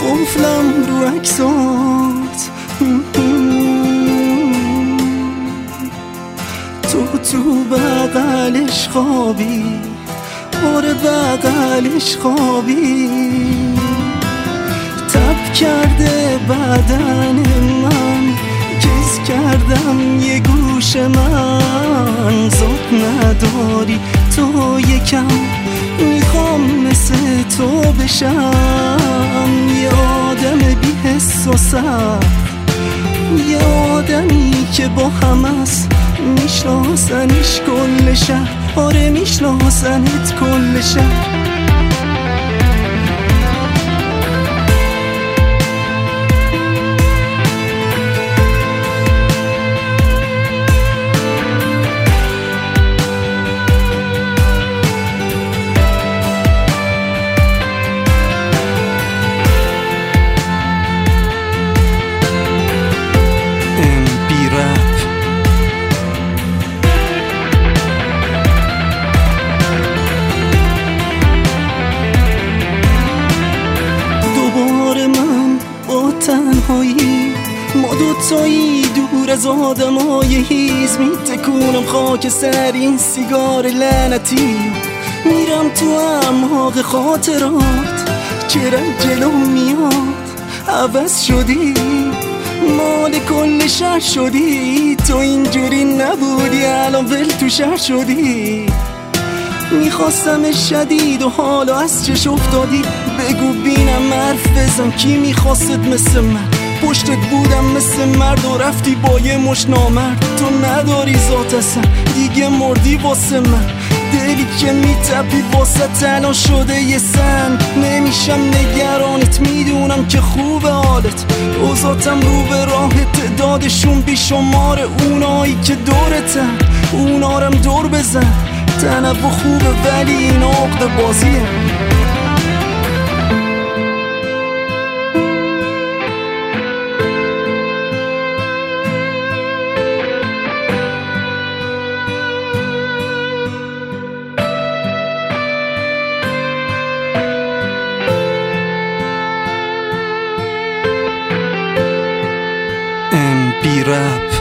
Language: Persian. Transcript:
قفلم رو عکسات، تو بغلش خوابی، آره بغلش خوابی. تب کرده بدن من، کس کردم یه گوش من. ذوق نداری تو یکم، میخوام مثل تو بشم. یه آدم بی حس و صبر، یه آدمی که با هم است، میشناسنش کل شهر، آره میشناسنت کل شهر. تنهایی ما دوتایی دور از آدمای هیز، میتکونم خاک سر این سیگار لعنتی. میرم تو اعماق خاطرات، چرا جلو میاد عوض شدی، مال کل شهر شدی. تو اینجوری نبودی الان ول تو شهر شدی. میخواستم شدید و حالا از چش افتادی. بگو بینم حرف بزن کی میخواست مثل من، پشتت بودم مثل مرد و رفتی با یه مش نامرد. تو نداری ذات اصلا دیگه مردی واسه من، دلی که میتپی واسه الان شده یه سنگ. نمیشم نگرانت میدونم که خوب حالت، اوضاعتم رو به راه تعدادشون بیشمار. اونایی که دورتن اونارم دور بزن، تنوع خوبه ولی این عقد بازیه. MB Rap.